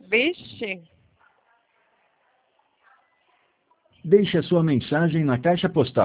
Vixe. Deixe a sua mensagem na caixa postal